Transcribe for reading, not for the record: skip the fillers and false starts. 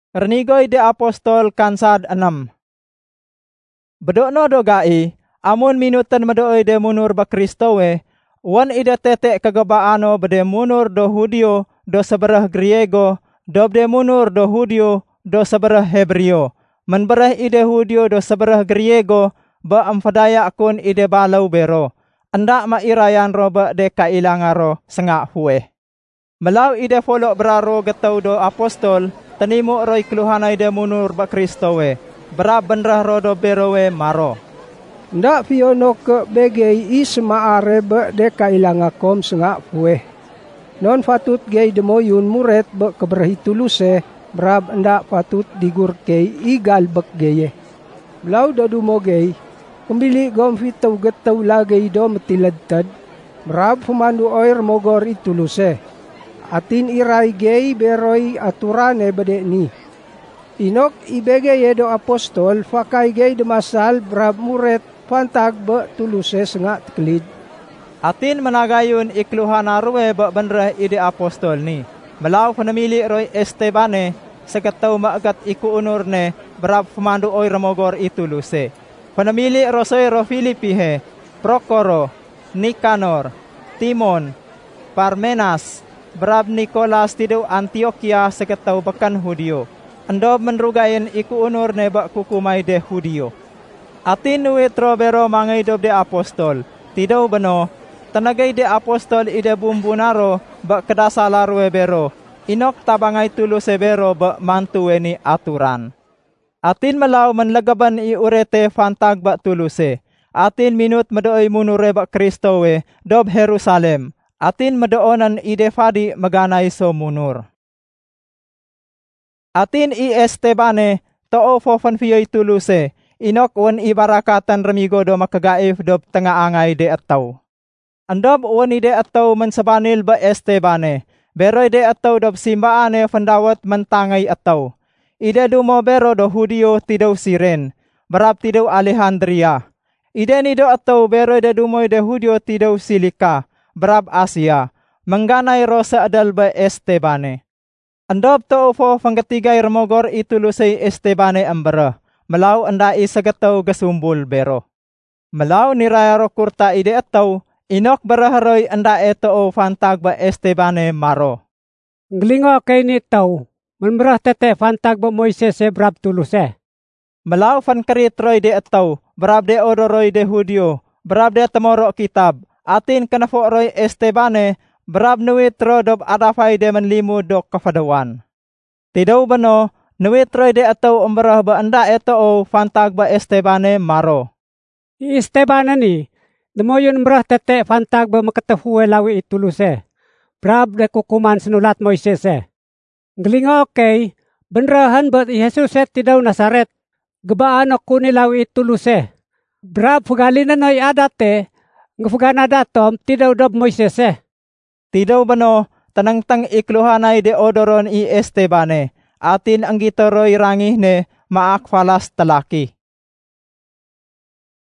Renigoy de apostol kansad 6. Bedokno do gai, amun minutan medoy de munur ba Kristowe, wan ide tetek kegebaano bede munur do Hudio do seberah Griego, dob de munur do Hudio do seberah Hebrio. Menbereh ide Hudio do seberah Griego, ba amfadaya akun ide balau bero. Endak ma irayan ro ba de kailangaro sengak hueh. Melau ide folok beraro getau do apostol, tenimu roy keluhanai de munur ba Kristowe, berab benrah ro do berowe maro. Ndak fiono ke begei isma are be de kailangakom sengak pueh. Non fatut gei demoyun muret be keberhi tuluse, berab ndak fatut digur kei igal bek geye. Belau do dumo gei, kembili gom fitau getau lagei do metiledtad, berab fumandu oir mogor ituluse. Atin irai gei beroi aturane bede ni. Inok ibege yedo apostol fakai gei demasal berab muret pantag be tuluse sengak teklid. Atin menagayun ikluhan arwe be benreh ide apostol ni. Melau penemili roy Estebane seketau maagat iku unurne berab pemandu oi remogor ituluse. Penemili rosoi ro Filipi he, Prokoro, Nikanor, Timon, Parmenas, berab Nikolas tidu Antioquia seketau bekan Hudio. Endo menrugain iku unurne bak kukumai de Hudio. Atin nuitro bero mangai dob de apostol. Tidau beno, tenagai de apostol ide bumbunaro bak kedasalarwe bero. Inok tabangai tuluse bero bak mantuwe ni aturan. Atin melau menlegaban i urete fantag bak tuluse. Atin minut medoi munure bak Kristowe dob Jerusalem. Atin medoonan ide fadi meganai so munur. Atin i Estebane too fofan fiyoi tuluse. Inok wan ibarakatan remigo do makagaif dob tengah angai de atau. Andob wan ide atau mensebanil ba Estebane. Beroi de atau dob simbaane fendawat mentangai atau. Ide dumo bero do Hudio tidau Siren. Berab tidau Alejandria. Ide ni do atau beroi de dumo de Hudio tidau Silika. Berab Asia, mengganai rosa adal ba Estebane. Andob to fo fangketigai remogor itulusei Estebane ambera, melau endai segetau gesumbul bero. Melau niraya ro kurta ide atau, inok beraharoi endai to fantag ba Estebane maro. Nglingo kay ni tau, menberah tete fantag ba Moises berab tuluse. Melau fan kerit roy de atau, berab de odoroi de Hudio, berab de temorok kitab. Atin kenafo roy Estebane berab nuit ro dob adafai de menlimu do kefadawan. Tidau beno nuit roy de atau umberah ba enda eto fantag ba Estebane maro. Estebane ni demoyun umberah tete fantag ba makatahuwe lawi ituluse. Berab de kukuman senulat Moises. Nglingo kay benrahan ba Yesus tidau Nasaret. Gebaan aku ni lawi ituluse. Berab fugalinan ay adate ngefugana datom tidau dob Moises. Tidau beno tenang-tang ikluhanai de odoron i Estebane. Atin anggito roy rangih ne maak falas telaki.